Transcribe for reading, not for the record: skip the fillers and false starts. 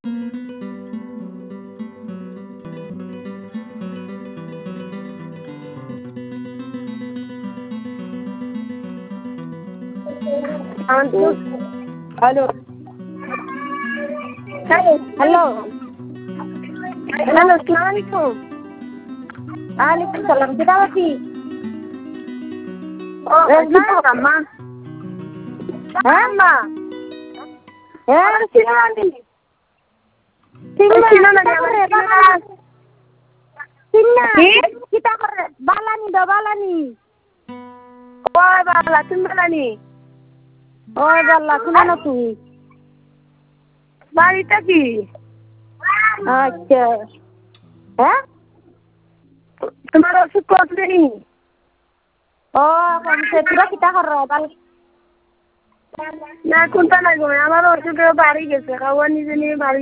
Hello hello hello अस्सलामुअलैकुम। वालेकुम सलाम kita lagi kita ma ma sino lagi Singa sino kita lagi korre Singa Ki? kita korre balani ওই বালা তুমি বালানি ওই বাল্লা শুনে না তুই বাড়িটা কি আচ্ছা হ্যাঁ তোমার ওষুধ কতদিন ও কমছে তোরা কিতা কর বাল না কোনটা লাগবে আমার ওষুধের বাড়ি গেছে খাওয়া নিজে নিয়ে বাড়ি